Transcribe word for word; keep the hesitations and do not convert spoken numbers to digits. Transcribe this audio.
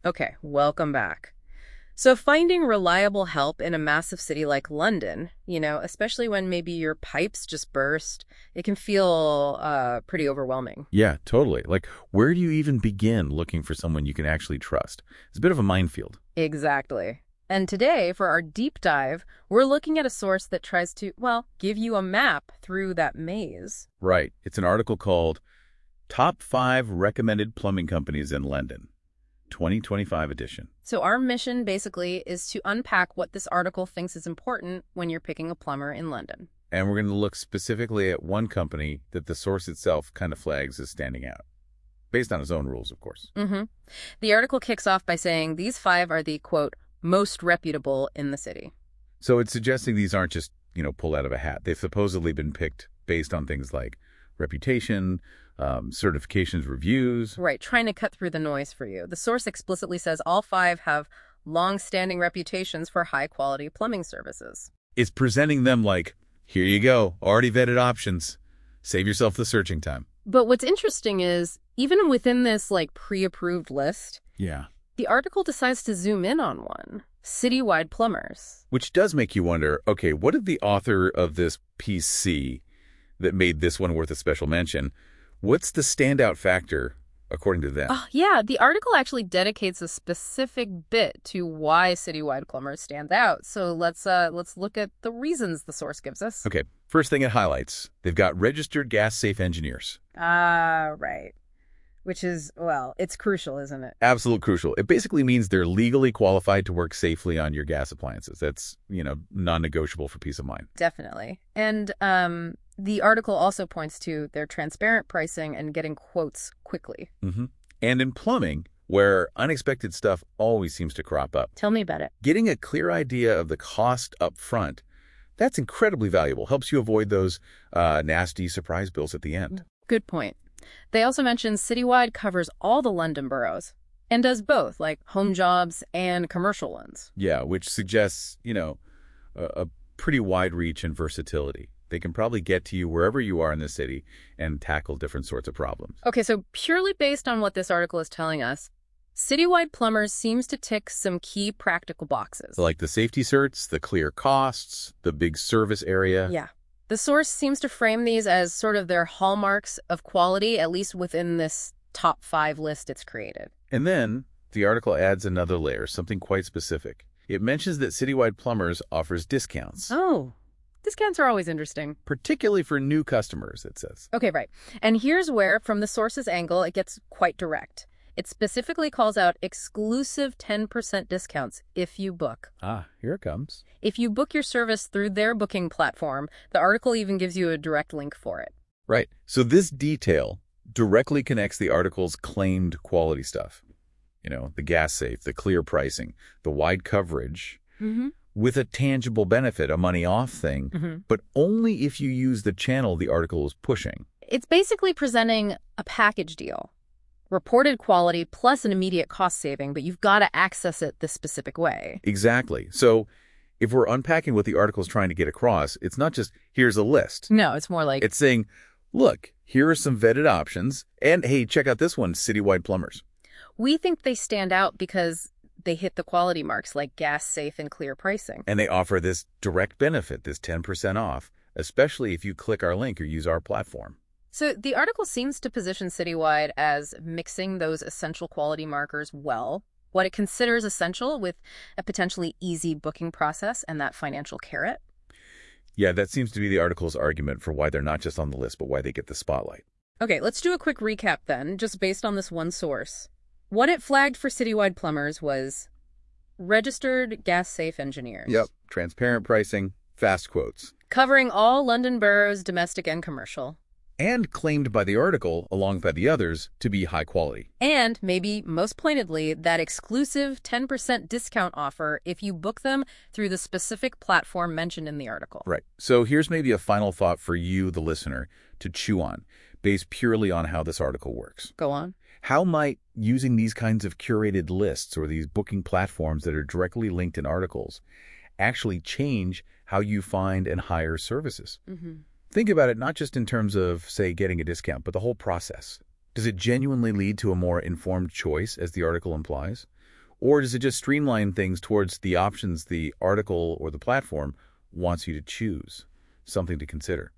Okay, welcome back. So finding reliable help in a massive city like London, you know, especially when maybe your pipes just burst, it can feel uh, pretty overwhelming. Yeah, totally. Like, where do you even begin looking for someone you can actually trust? It's a bit of a minefield. Exactly. And today, for our deep dive, we're looking at a source that tries to, well, give you a map through that maze. Right. It's an article called Top five Recommended Plumbing Companies in London, twenty twenty-five edition. So our mission, basically, is to unpack what this article thinks is important when you're picking a plumber in London. And we're going to look specifically at one company that the source itself kind of flags as standing out, based on its own rules, of course. Mm-hmm. The article kicks off by saying these five are the, quote, most reputable in the city. So it's suggesting these aren't just, you know, pulled out of a hat. They've supposedly been picked based on things like reputation, um, certifications, reviews. Right, trying to cut through the noise for you. The source explicitly says all five have long-standing reputations for high-quality plumbing services. It's presenting them like, here you go, already vetted options. Save yourself the searching time. But what's interesting is, even within this, like, pre-approved list, Yeah. the article decides to zoom in on one, Citywide Plumbers. Which does make you wonder, okay, what did the author of this piece see that made this one worth a special mention? What's the standout factor, according to them? Oh, yeah, the article actually dedicates a specific bit to why Citywide Plumbers stand out. So let's uh, let's look at the reasons the source gives us. Okay, first thing it highlights, they've got registered gas-safe engineers. Ah, right. Which is, well, it's crucial, isn't it? Absolute crucial. It basically means they're legally qualified to work safely on your gas appliances. That's, you know, non-negotiable for peace of mind. Definitely. And um, the article also points to their transparent pricing and getting quotes quickly. Mm-hmm. And in plumbing, where unexpected stuff always seems to crop up, Tell me about it. getting a clear idea of the cost up front, that's incredibly valuable. Helps you avoid those uh, nasty surprise bills at the end. Good point. They also mention Citywide covers all the London boroughs and does both, like home jobs and commercial ones. Yeah, which suggests, you know, a, a pretty wide reach and versatility. They can probably get to you wherever you are in the city and tackle different sorts of problems. Okay, so purely based on what this article is telling us, Citywide Plumbers seems to tick some key practical boxes. Like the safety certs, the clear costs, the big service area. Yeah. The source seems to frame these as sort of their hallmarks of quality, at least within this top five list it's created. And then the article adds another layer, something quite specific. It mentions that Citywide Plumbers offers discounts. Oh, discounts are always interesting. Particularly for new customers, it says. Okay, right. And here's where, from the source's angle, it gets quite direct. It specifically calls out exclusive ten percent discounts if you book. Ah, here it comes. If you book your service through their booking platform, the article even gives you a direct link for it. Right. So this detail directly connects the article's claimed quality stuff. You know, the gas safe, the clear pricing, the wide coverage, Mm-hmm. with a tangible benefit, a money off thing, Mm-hmm. but only if you use the channel the article is pushing. It's basically presenting a package deal. Reported quality plus an immediate cost saving, but you've got to access it this specific way. Exactly. So if we're unpacking what the article is trying to get across, it's not just, here's a list. No, it's more like, It's saying, look, here are some vetted options, and hey, check out this one, Citywide Plumbers. we think they stand out because they hit the quality marks like gas safe and clear pricing. And they offer this direct benefit, this ten percent off, especially if you click our link or use our platform. So the article seems to position Citywide as mixing those essential quality markers well, what it considers essential with a potentially easy booking process and that financial carrot. Yeah, that seems to be the article's argument for why they're not just on the list, but why they get the spotlight. Okay, let's do a quick recap then, just based on this one source. What it flagged for Citywide Plumbers was registered gas-safe engineers. Yep, transparent pricing, fast quotes. Covering all London boroughs, domestic and commercial. And claimed by the article, along by the others, to be high quality. And, maybe most pointedly, that exclusive ten percent discount offer if you book them through the specific platform mentioned in the article. Right. So here's maybe a final thought for you, the listener, to chew on, based purely on how this article works. Go on. How might using these kinds of curated lists or these booking platforms that are directly linked in articles actually change how you find and hire services? Mm-hmm. Think about it not just in terms of, say, getting a discount, but the whole process. Does it genuinely lead to a more informed choice, as the article implies? Or does it just streamline things towards the options the article or the platform wants you to choose? Something to consider.